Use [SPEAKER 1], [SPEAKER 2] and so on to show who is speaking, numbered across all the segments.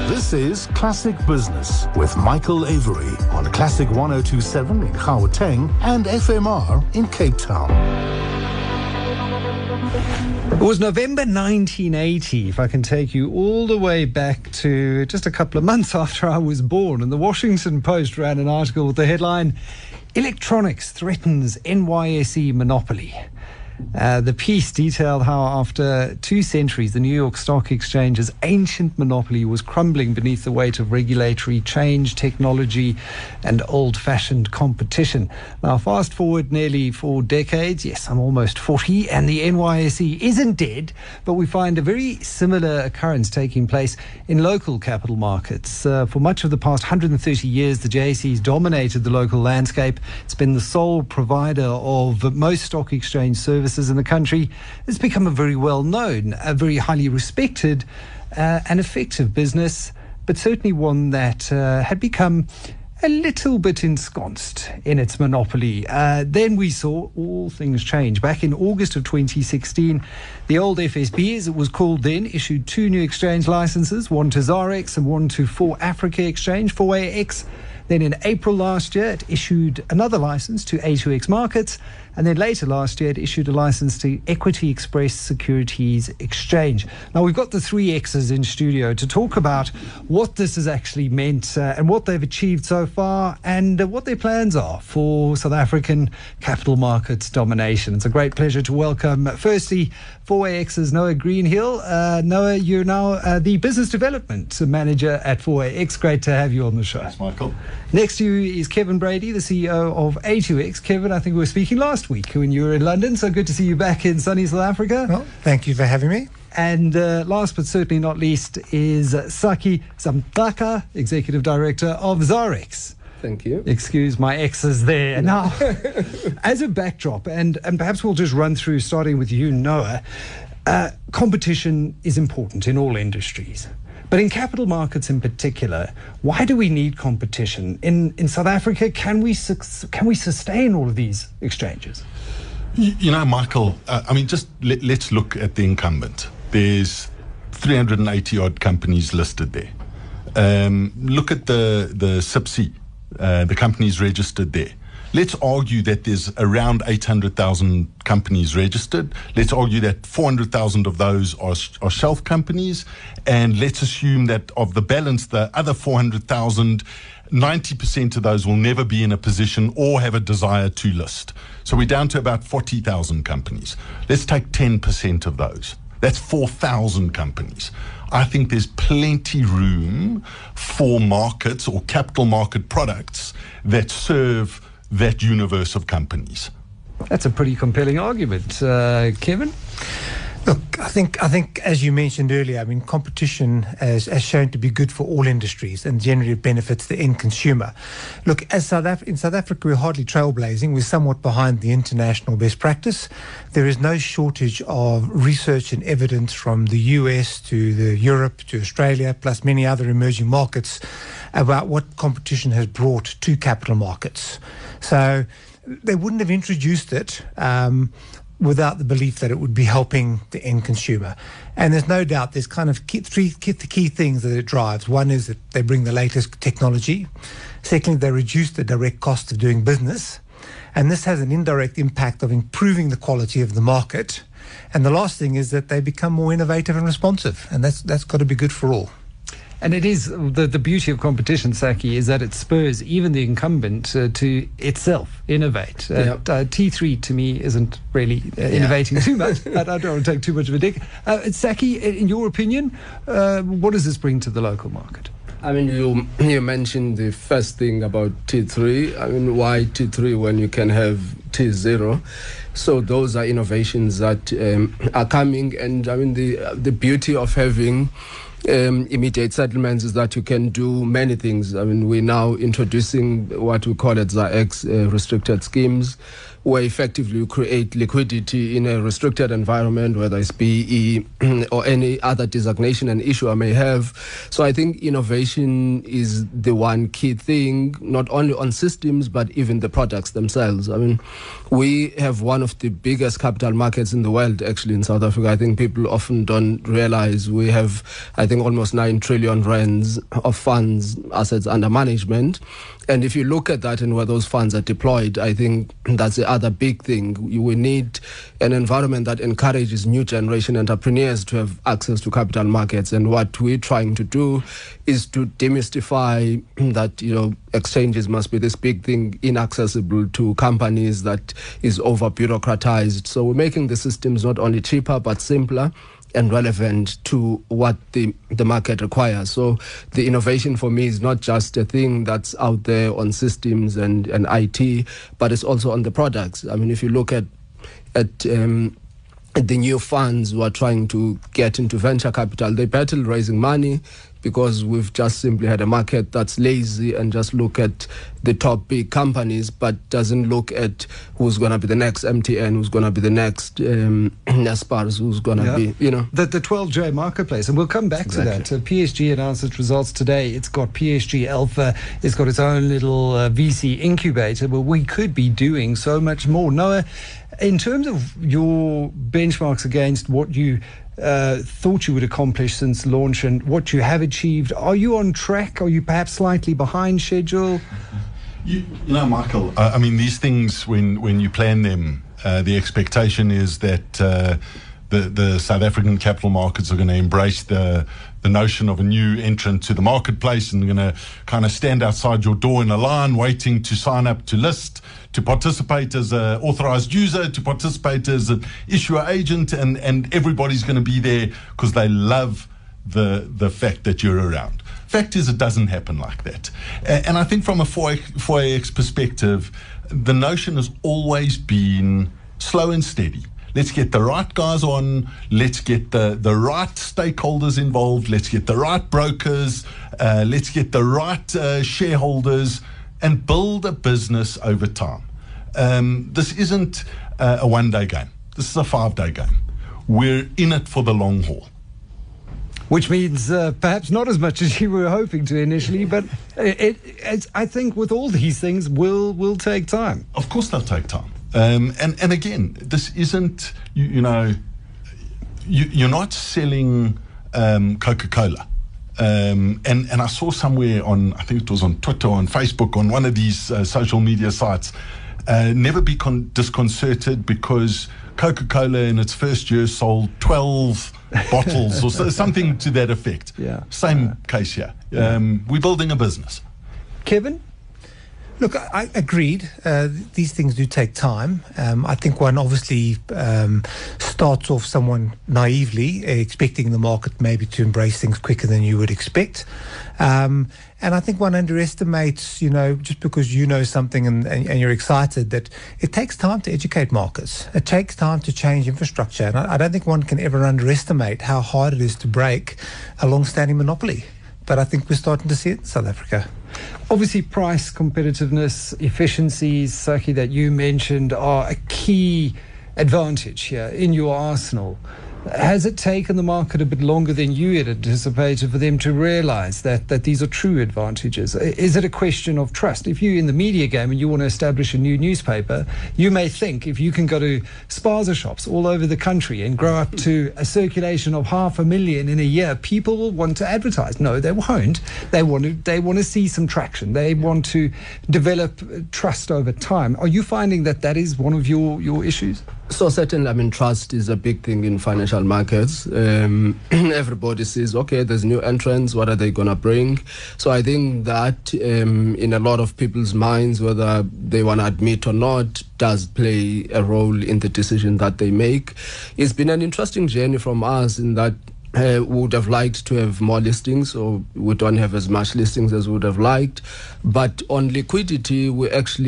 [SPEAKER 1] This is Classic Business with Michael Avery on Classic 102.7 in Gauteng and FMR in Cape Town.
[SPEAKER 2] It was November 1980, if I can take you all the way back to just a couple of months after I was born. And the Washington Post ran an article with the headline, "Electronics Threatens NYSE Monopoly." The piece detailed how after 2 centuries, the New York Stock Exchange's ancient monopoly was crumbling beneath the weight of regulatory change, technology, and old-fashioned competition. Now, fast forward nearly 4 decades, yes, I'm almost 40, and the NYSE isn't dead, but we find a very similar occurrence taking place in local capital markets. For much of the past 130 years, the JSE's dominated the local landscape. It's been the sole provider of most stock exchange services in the country. It's become a very well-known, a very highly respected and effective business, but certainly one that had become a little bit ensconced in its monopoly. Then we saw all things change. Back in August of 2016, the old FSB, as it was called then, issued 2 new exchange licenses, one to Zarex and one to 4Africa Exchange, 4AX. Then in April last year, it issued another license to A2X Markets. And then later last year, it issued a license to Equity Express Securities Exchange. Now, we've got the 3 X's in studio to talk about what this has actually meant and what they've achieved so far and what their plans are for South African capital markets domination. It's a great pleasure to welcome, firstly, 4AX's Noah Greenhill. Noah, you're now the Business Development Manager at 4AX. Great to have you on the show.
[SPEAKER 3] Thanks, Michael.
[SPEAKER 2] Next to you is Kevin Brady, the CEO of A2X. Kevin, I think we were speaking last week when you were in London, so good to see you back in sunny South Africa.
[SPEAKER 4] Well, thank you for having me.
[SPEAKER 2] And last but certainly not least is Saki Zamdaka, Executive Director of Zarex.
[SPEAKER 5] Thank you.
[SPEAKER 2] Excuse my X's there. Now, as a backdrop, and perhaps we'll just run through, starting with you, Noah, competition is important in all industries. But in capital markets in particular, why do we need competition? In South Africa, can we sustain all of these exchanges?
[SPEAKER 3] You know, Michael, just let's look at the incumbent. There's 380 odd companies listed there. Look at the SIPC, the companies registered there. Let's argue that there's around 800,000 companies registered. Let's argue that 400,000 of those are shelf companies. And let's assume that of the balance, the other 400,000, 90% of those will never be in a position or have a desire to list. So we're down to about 40,000 companies. Let's take 10% of those. That's 4,000 companies. I think there's plenty room for markets or capital market products that serve that universe of companies.
[SPEAKER 2] That's a pretty compelling argument. Kevin?
[SPEAKER 4] Look, I think as you mentioned earlier, competition has shown to be good for all industries and generally benefits the end consumer. Look, in South Africa, we're hardly trailblazing. We're somewhat behind the international best practice. There is no shortage of research and evidence from the US to the Europe to Australia, plus many other emerging markets, about what competition has brought to capital markets. So they wouldn't have introduced it without the belief that it would be helping the end consumer. And there's no doubt there's kind of three key things that it drives. One is that they bring the latest technology. Secondly, they reduce the direct cost of doing business. And this has an indirect impact of improving the quality of the market. And the last thing is that they become more innovative and responsive. And that's got to be good for all.
[SPEAKER 2] And it is the beauty of competition, Saki, is that it spurs even the incumbent to itself innovate. T3 to me isn't really innovating too much. I don't want to take too much of a dig. Saki, in your opinion, what does this bring to the local market?
[SPEAKER 5] You mentioned the first thing about T3. Why T3 when you can have T0? So those are innovations that are coming. And the beauty of having immediate settlements is that you can do many things. We're now introducing what we call it Zarex restricted schemes, where effectively you create liquidity in a restricted environment, whether it's BE or any other designation an issuer may have. So I think innovation is the one key thing, not only on systems, but even the products themselves. I mean, we have one of the biggest capital markets in the world, actually, in South Africa. I think people often don't realize we have, I think, almost 9 trillion rands of funds, assets under management. And if you look at that and where those funds are deployed, I think that's the other big thing. We need an environment that encourages new generation entrepreneurs to have access to capital markets. And what we're trying to do is to demystify that, exchanges must be this big thing, inaccessible to companies, that is over-bureaucratized. So we're making the systems not only cheaper, but simpler and relevant to what the market requires. So the innovation for me is not just a thing that's out there on systems and IT, but it's also on the products. I mean, if you look at the new funds who are trying to get into venture capital, they battle raising money because we've just simply had a market that's lazy and just look at the top big companies, but doesn't look at who's going to be the next MTN, who's going to be the next Naspers, who's going to be,
[SPEAKER 2] The 12J marketplace. And we'll come back to that. PSG announced its results today. It's got PSG Alpha. It's got its own little VC incubator, but we could be doing so much more. Noah, in terms of your benchmarks against what you thought you would accomplish since launch and what you have achieved, are you on track? Are you perhaps slightly behind schedule?
[SPEAKER 3] Michael, I mean, these things, when you plan them, the expectation is that the South African capital markets are going to embrace the notion of a new entrant to the marketplace, and they're going to kind of stand outside your door in a line waiting to sign up to list, to participate as an authorized user, to participate as an issuer agent, and everybody's going to be there because they love the fact that you're around. Fact is, it doesn't happen like that. And I think from a 4AX perspective, the notion has always been slow and steady. Let's get the right guys on. Let's get the right stakeholders involved. Let's get the right brokers. Let's get the right shareholders and build a business over time. This isn't a one-day game. This is a 5-day game. We're in it for the long haul.
[SPEAKER 2] Which means perhaps not as much as you were hoping to initially, but I think with all these things will take time.
[SPEAKER 3] Of course they'll take time. And again, this isn't, you're not selling Coca-Cola. And I saw somewhere on, I think it was on Twitter, on Facebook, on one of these social media sites, never be disconcerted because Coca-Cola in its first year sold 12 bottles or something to that effect.
[SPEAKER 2] Yeah.
[SPEAKER 3] Same case here. We're building a business.
[SPEAKER 2] Kevin?
[SPEAKER 4] Look, I agreed. These things do take time. I think one obviously starts off someone naively, expecting the market maybe to embrace things quicker than you would expect. And I think one underestimates, just because you know something and you're excited, that it takes time to educate markets. It takes time to change infrastructure. And I don't think one can ever underestimate how hard it is to break a long-standing monopoly. But I think we're starting to see it in South Africa.
[SPEAKER 2] Obviously, price competitiveness, efficiencies, Saki, that you mentioned are a key advantage here in your arsenal. Has it taken the market a bit longer than you had anticipated for them to realize that these are true advantages? Is it a question of trust? If you're in the media game and you want to establish a new newspaper, you may think if you can go to spaza shops all over the country and grow up to a circulation of 500,000 in a year, people will want to advertise. No, they won't. They want to see some traction. They want to develop trust over time. Are you finding that is one of your issues?
[SPEAKER 5] So certainly, trust is a big thing in financial markets. Everybody says, okay, there's new entrants, what are they going to bring? So I think that in a lot of people's minds, whether they want to admit or not, does play a role in the decision that they make. It's been an interesting journey from us in that we would have liked to have more listings, or we don't have as much listings as we would have liked. But on liquidity, we actually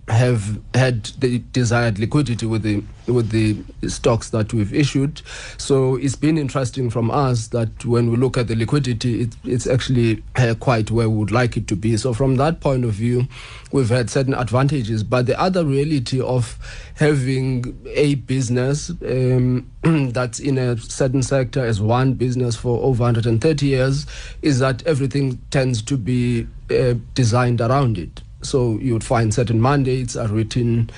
[SPEAKER 5] have had the desired liquidity with the stocks that we've issued. So it's been interesting from us that when we look at the liquidity, it's actually quite where we would like it to be. So from that point of view, we've had certain advantages. But the other reality of having a business that's in a certain sector as one business for over 130 years is that everything tends to be designed around it. So you would find certain mandates are written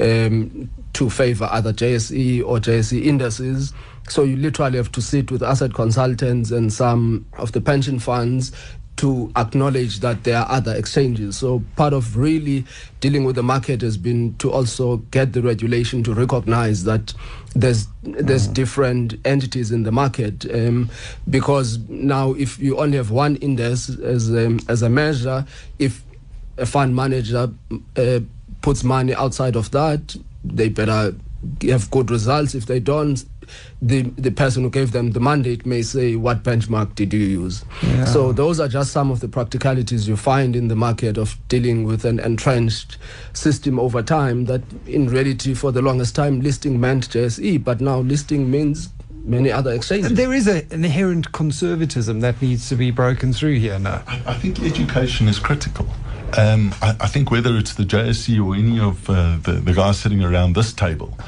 [SPEAKER 5] to favor either JSE or JSE indices. So you literally have to sit with asset consultants and some of the pension funds to acknowledge that there are other exchanges. So part of really dealing with the market has been to also get the regulation to recognize that there's different entities in the market, because now if you only have one index as a measure, if a fund manager puts money outside of that, they better have good results. If they don't, the person who gave them the mandate may say, what benchmark did you use? Yeah. So those are just some of the practicalities you find in the market of dealing with an entrenched system over time, that in reality for the longest time listing meant JSE, but now listing means many other exchanges.
[SPEAKER 2] And there is an inherent conservatism that needs to be broken through here now.
[SPEAKER 3] I think education is critical. I think whether it's the JSE or any of the guys sitting around this table,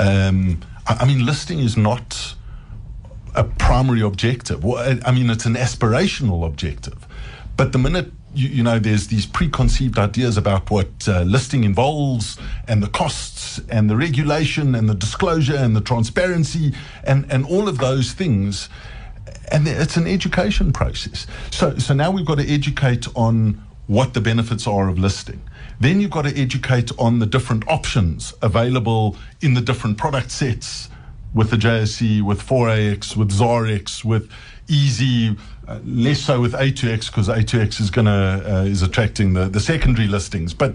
[SPEAKER 3] I mean, listing is not a primary objective. Well, I mean, it's an aspirational objective. But the minute, you know, there's these preconceived ideas about what listing involves and the costs and the regulation and the disclosure and the transparency and all of those things, and it's an education process. So now we've got to educate on what the benefits are of listing. Then you've got to educate on the different options available in the different product sets with the JSE, with 4AX, with ZARX, with Easy, less so with A2X because A2X is attracting the secondary listings. But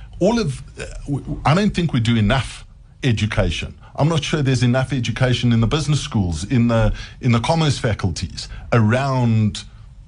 [SPEAKER 3] I don't think we do enough education. I'm not sure there's enough education in the business schools, in the commerce faculties around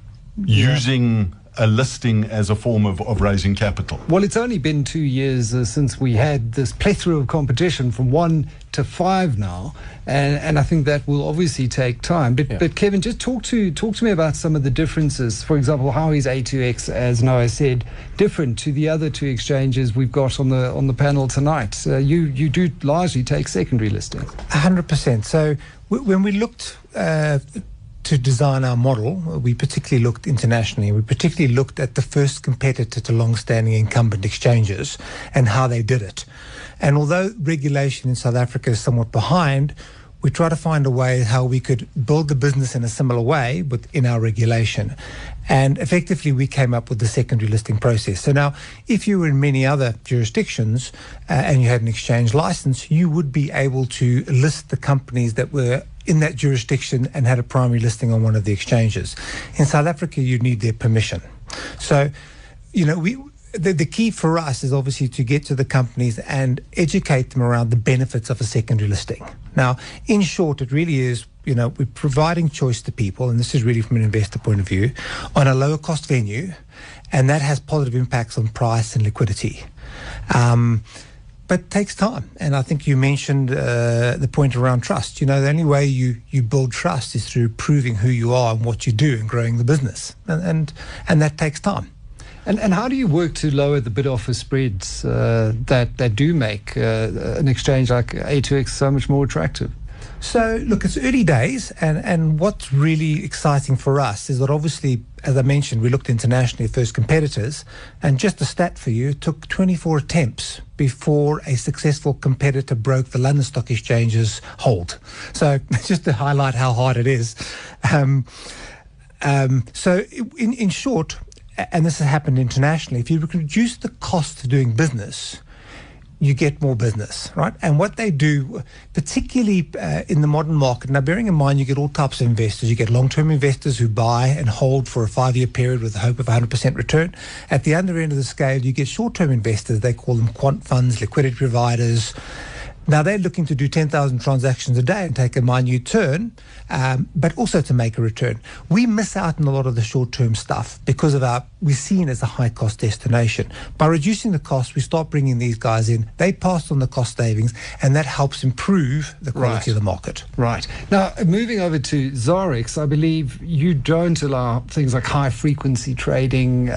[SPEAKER 3] using a listing as a form of raising capital.
[SPEAKER 2] Well, it's only been 2 years since we had this plethora of competition from 1 to 5 now, and I think that will obviously take time. But Kevin, just talk to me about some of the differences. For example, how is A2X, as Noah said, different to the other two exchanges we've got on the panel tonight? You do largely take secondary listings.
[SPEAKER 4] 100%. So when we looked to design our model, we particularly looked internationally. We particularly looked at the first competitor to long-standing incumbent exchanges and how they did it. And although regulation in South Africa is somewhat behind, we try to find a way how we could build the business in a similar way within our regulation. And effectively, we came up with the secondary listing process. So now, if you were in many other jurisdictions and you had an exchange license, you would be able to list the companies that were in that jurisdiction and had a primary listing on one of the exchanges. In South Africa, you need their permission. So, you know, the key for us is obviously to get to the companies and educate them around the benefits of a secondary listing. Now, in short, it really is, you know, we're providing choice to people, and this is really from an investor point of view, on a lower cost venue, and that has positive impacts on price and liquidity. But it takes time. And I think you mentioned the point around trust. You know, the only way you build trust is through proving who you are and what you do and growing the business. And that takes time.
[SPEAKER 2] And how do you work to lower the bid-offer spreads that do make an exchange like A2X so much more attractive?
[SPEAKER 4] So, look, it's early days, and what's really exciting for us is that obviously, as I mentioned, we looked internationally at first competitors, and just a stat for you, it took 24 attempts before a successful competitor broke the London Stock Exchange's hold. So, just to highlight how hard it is. So, in short, and this has happened internationally, if you reduce the cost of doing business, you get more business, right? And what they do, particularly in the modern market, now bearing in mind you get all types of investors. You get long-term investors who buy and hold for a 5-year period with the hope of 100% return. At the other end of the scale, you get short-term investors. They call them quant funds, liquidity providers. Now, they're looking to do 10,000 transactions a day and take a minute turn, but also to make a return. We miss out on a lot of the short-term stuff because of we're seen as a high-cost destination. By reducing the cost, we start bringing these guys in. They pass on the cost savings, and that helps improve the quality of the market.
[SPEAKER 2] Right. Now, moving over to Xarex, I believe you don't allow things like high-frequency trading.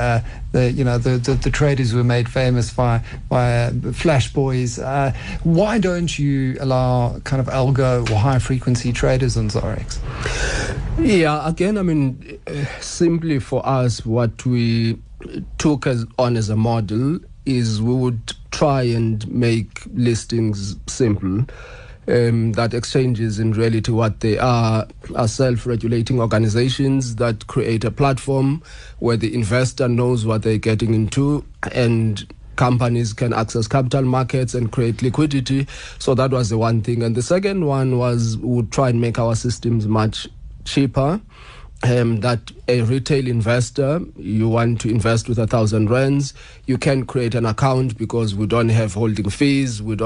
[SPEAKER 2] The traders were made famous by Flash Boys. Why don't you allow kind of algo or high-frequency traders on Xarex?
[SPEAKER 5] Yeah, again, simply for us, what we took on as a model is we would try and make listings simple. That exchanges, in reality, what they are self-regulating organizations that create a platform where the investor knows what they're getting into, and companies can access capital markets and create liquidity. So that was the one thing. And the second one was we would try and make our systems much cheaper. That a retail investor, you want to invest with 1,000 rands, you can create an account because we don't have holding fees. We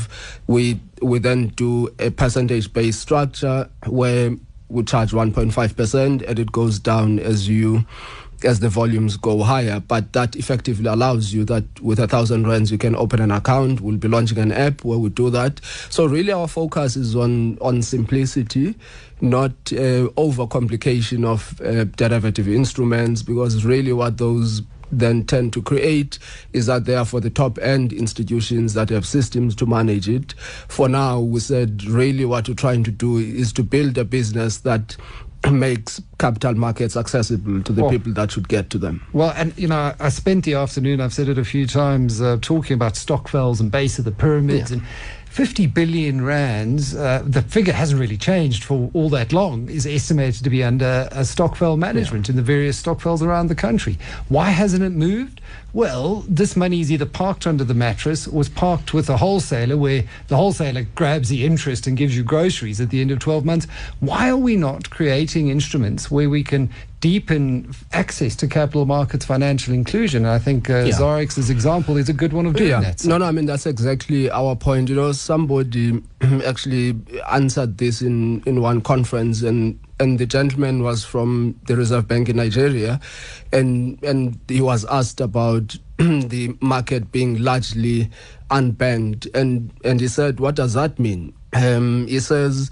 [SPEAKER 5] then do a percentage-based structure where we charge 1.5% and it goes down as the volumes go higher. But that effectively allows you that with 1,000 rands you can open an account. We'll be launching an app where we do that. So really our focus is on simplicity, not overcomplication of derivative instruments, because really what those then tend to create is that they are for the top end institutions that have systems to manage it. For now, we said really what we're trying to do is to build a business that makes capital markets accessible to the people that should get to them.
[SPEAKER 2] Well, and I spent the afternoon, I've said it a few times, talking about Stokvels and base of the pyramids, and 50 billion rands, the figure hasn't really changed for all that long, is estimated to be under a Stokvel management in the various Stokvels around the country. Why hasn't it moved? Well, this money is either parked under the mattress or is parked with a wholesaler, where the wholesaler grabs the interest and gives you groceries at the end of 12 months. Why are we not creating instruments where we can deepen access to capital markets financial inclusion? And I think Xarex's example is a good one of doing that. So.
[SPEAKER 5] No, that's exactly our point. Somebody actually answered this in one conference, and the gentleman was from the Reserve Bank in Nigeria, and he was asked about the market being largely unbanked, and he said, what does that mean? He says,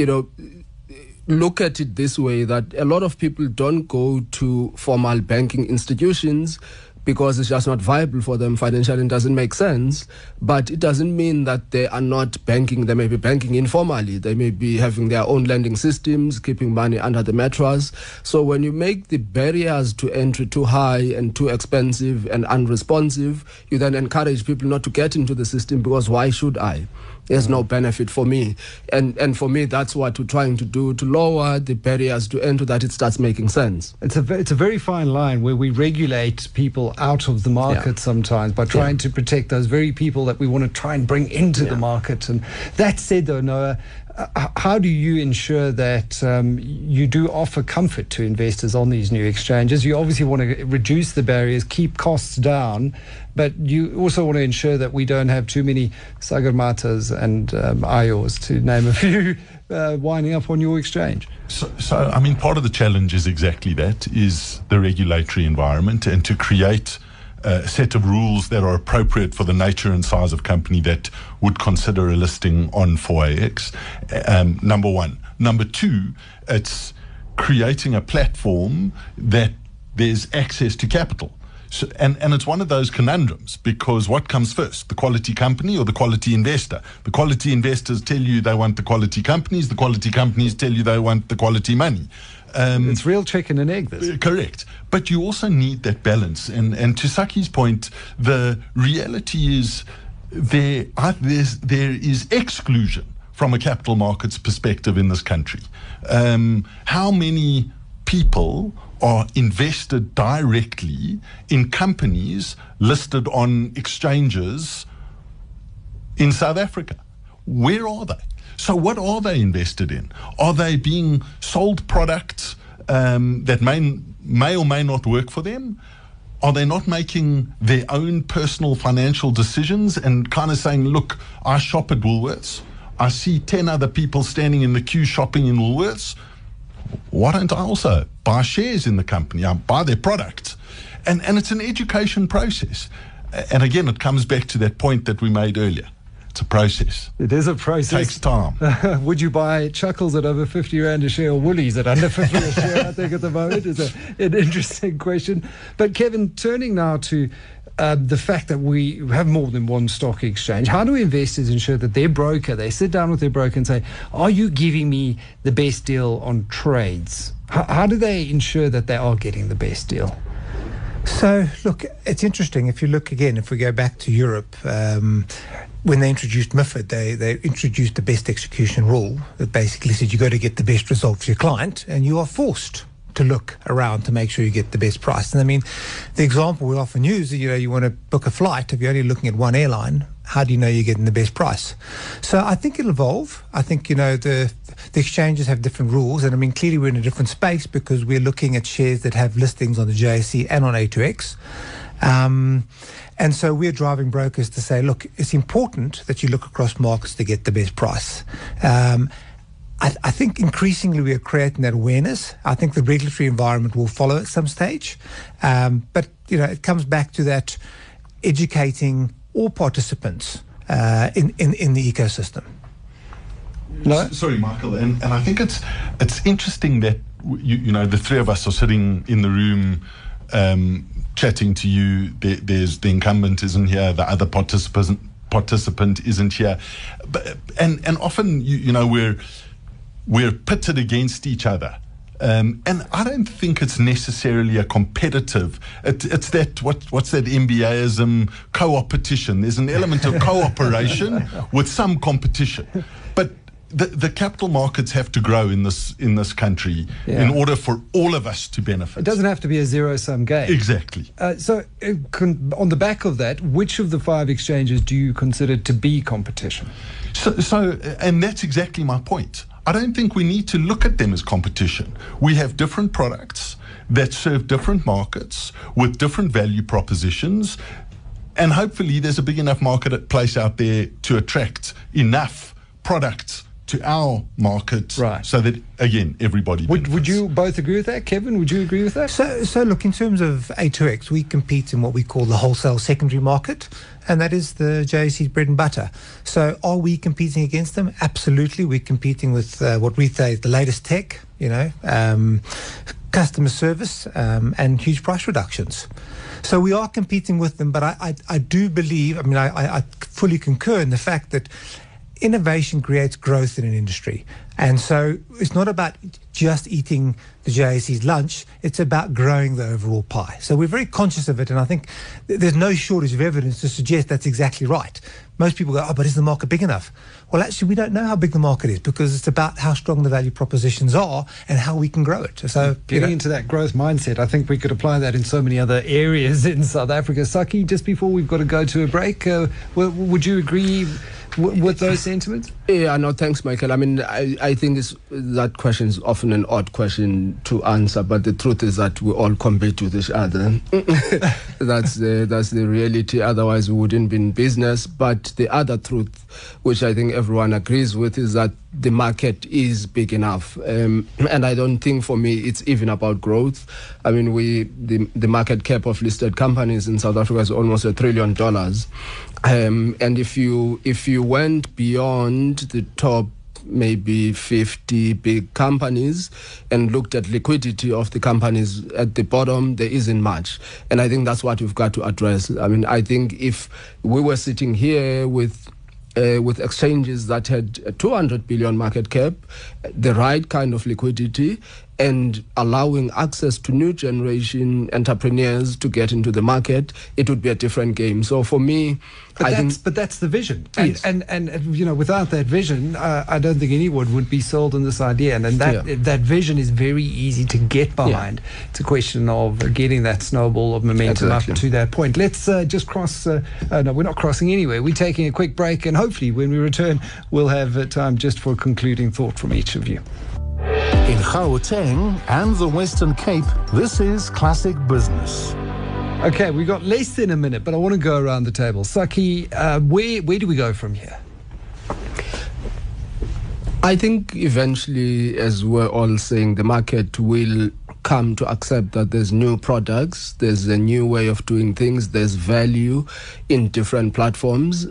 [SPEAKER 5] look at it this way, that a lot of people don't go to formal banking institutions because it's just not viable for them financially and doesn't make sense. But it doesn't mean that they are not banking. They may be banking informally. They may be having their own lending systems, keeping money under the mattress. So when you make the barriers to entry too high and too expensive and unresponsive, you then encourage people not to get into the system, because why should I? There's no benefit for me. And for me, that's what we're trying to do, to lower the barriers to enter, that it starts making sense.
[SPEAKER 2] It's a very fine line where we regulate people out of the market sometimes by trying to protect those very people that we want to try and bring into the market. And that said, though, Noah, how do you ensure that you do offer comfort to investors on these new exchanges? You obviously want to reduce the barriers, keep costs down, but you also want to ensure that we don't have too many Sagarmatas and IORs, to name a few, winding up on your exchange.
[SPEAKER 3] So, part of the challenge is exactly that, is the regulatory environment, and to create a set of rules that are appropriate for the nature and size of company that would consider a listing on 4AX, number one. Number two, it's creating a platform that there's access to capital. So, and it's one of those conundrums, because what comes first, the quality company or the quality investor? The quality investors tell you they want the quality companies. The quality companies tell you they want the quality money.
[SPEAKER 2] It's real chicken and egg, this.
[SPEAKER 3] Correct. But you also need that balance. And to Saki's point, the reality is there is exclusion from a capital markets perspective in this country. How many people are invested directly in companies listed on exchanges in South Africa? Where are they? So what are they invested in? Are they being sold products that may or may not work for them? Are they not making their own personal financial decisions and kind of saying, look, I shop at Woolworths. I see 10 other people standing in the queue shopping in Woolworths. Why don't I also buy shares in the company? I buy their product. And it's an education process. And again, it comes back to that point that we made earlier. It's a process.
[SPEAKER 2] It is a process.
[SPEAKER 3] It takes time.
[SPEAKER 2] Would you buy Chuckles at over 50 Rand a share or Woolies at under 50 a share, I think, at the moment? Is an interesting question. But Kevin, turning now to the fact that we have more than one stock exchange, how do investors ensure that their broker, they sit down with their broker and say, are you giving me the best deal on trades? How do they ensure that they are getting the best deal?
[SPEAKER 4] So, look, it's interesting. If we go back to Europe, when they introduced MiFID, they introduced the best execution rule that basically said you got to get the best result for your client, and you are forced to look around to make sure you get the best price. And I mean, the example we often use, you want to book a flight. If you're only looking at one airline, how do you know you're getting the best price? So I think it'll evolve. I think, the exchanges have different rules. And I mean, clearly we're in a different space because we're looking at shares that have listings on the JSE and on A2X. And so we're driving brokers to say, look, it's important that you look across markets to get the best price. I think increasingly we are creating that awareness. I think the regulatory environment will follow at some stage. But, it comes back to that educating all participants in the ecosystem.
[SPEAKER 3] No? Sorry, Michael. And I think it's interesting that, the three of us are sitting in the room chatting to you. There's the incumbent isn't here, the other participant isn't here, and often we're pitted against each other, and I don't think it's necessarily a competitive. It's that what's that MBAism, co-opetition. There's an element of cooperation with some competition, but the capital markets have to grow in this country in order for all of us to benefit.
[SPEAKER 2] It doesn't have to be a zero-sum game.
[SPEAKER 3] Exactly.
[SPEAKER 2] So on the back of that, which of the 5 exchanges do you consider to be competition?
[SPEAKER 3] So and that's exactly my point. I don't think we need to look at them as competition. We have different products that serve different markets with different value propositions, and hopefully there's a big enough marketplace out there to attract enough products to our market, right, so that, again, everybody benefits. Would
[SPEAKER 2] you both agree with that? Kevin, would you agree with that?
[SPEAKER 4] So look, in terms of A2X, we compete in what we call the wholesale secondary market, and that is the JSE's bread and butter. So are we competing against them? Absolutely. We're competing with what we say is the latest tech, customer service, and huge price reductions. So we are competing with them, but I do believe, I fully concur in the fact that innovation creates growth in an industry. And so it's not about just eating the JSE's lunch, it's about growing the overall pie. So we're very conscious of it, and I think there's no shortage of evidence to suggest that's exactly right. Most people go, but is the market big enough? Well, actually, we don't know how big the market is because it's about how strong the value propositions are and how we can grow it. So
[SPEAKER 2] getting into that growth mindset, I think we could apply that in so many other areas in South Africa. Saki, just before we've got to go to a break, would you agree with those sentiments?
[SPEAKER 5] Yeah, no, thanks, Michael. I think that question is often an odd question to answer, but the truth is that we all compete with each other. That's the reality. Otherwise, we wouldn't be in business. But the other truth, which I think everyone agrees with, is that the market is big enough, and I don't think for me it's even about growth. The market cap of listed companies in South Africa is almost $1 trillion, and if you went beyond the top maybe 50 big companies and looked at liquidity of the companies at the bottom, there isn't much, and I think that's what we've got to address. I think if we were sitting here with exchanges that had a 200 billion market cap, the right kind of liquidity, and allowing access to new generation entrepreneurs to get into the market, it would be a different game. So for me,
[SPEAKER 2] but that's the vision.
[SPEAKER 5] Yes.
[SPEAKER 2] And without that vision, I don't think anyone would be sold on this idea. And that vision is very easy to get behind. Yeah. It's a question of getting that snowball of momentum up to that point. Let's just cross. No, we're not crossing anywhere. We're taking a quick break, and hopefully when we return, we'll have time just for a concluding thought from each of you.
[SPEAKER 1] In Gauteng and the Western Cape, this is Classic Business.
[SPEAKER 2] Okay, we got less than a minute, but I want to go around the table. Saki, where do we go from here?
[SPEAKER 5] I think eventually, as we're all saying, the market will come to accept that there's new products, there's a new way of doing things, there's value in different platforms.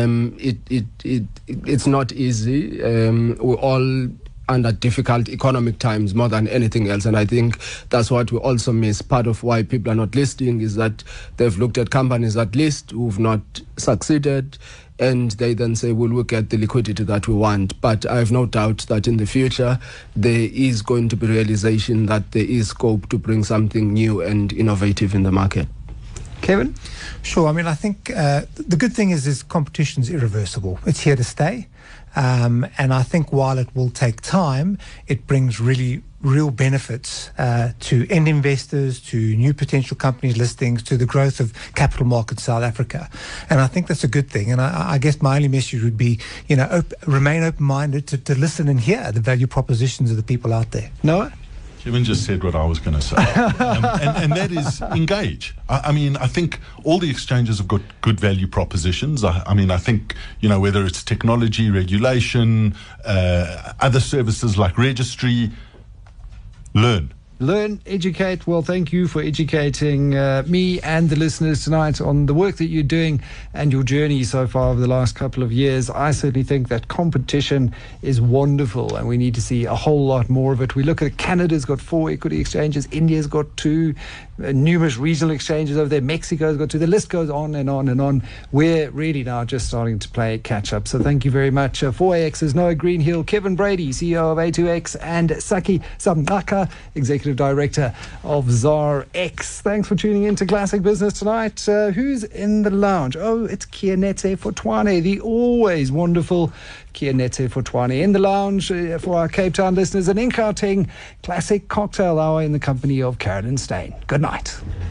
[SPEAKER 5] It's not easy. We're all under difficult economic times more than anything else, and I think that's what we also miss. Part of why people are not listing is that they've looked at companies that list who've not succeeded, and they then say, well, we'll get the liquidity that we want. But I have no doubt that in the future, there is going to be realization that there is scope to bring something new and innovative in the market.
[SPEAKER 2] Kevin?
[SPEAKER 4] Sure. I mean, I think the good thing is competition is irreversible. It's here to stay. And I think while it will take time, it brings really real benefits to end investors, to new potential companies listings, to the growth of capital markets South Africa. And I think that's a good thing. And I guess my only message would be, remain open-minded to listen and hear the value propositions of the people out there.
[SPEAKER 2] Noah?
[SPEAKER 3] Kevin just said what I was going to say, and that is engage. I mean, I think all the exchanges have got good value propositions. I mean, I think, whether it's technology, regulation, other services like registry, learn, educate. Well, thank you for educating me and the listeners tonight on the work that you're doing and your journey so far over the last couple of years. I certainly think that competition is wonderful and we need to see a whole lot more of it. We look at Canada's got 4 equity exchanges, India's got 2, numerous regional exchanges over there, Mexico's got 2. The list goes on and on and on. We're really now just starting to play catch up. So thank you very much. 4AX's Noah Greenhill, Kevin Brady, CEO of A2X, and Saki Samnaka, Executive Director of ZAR X. Thanks for tuning in to Classic Business tonight. Who's in the lounge? Oh, it's Kianete Fotwane, the always wonderful Kianete Fotwane in the lounge for our Cape Town listeners. An in Gauteng Classic Cocktail Hour in the company of Carolyn Steyn. Good night.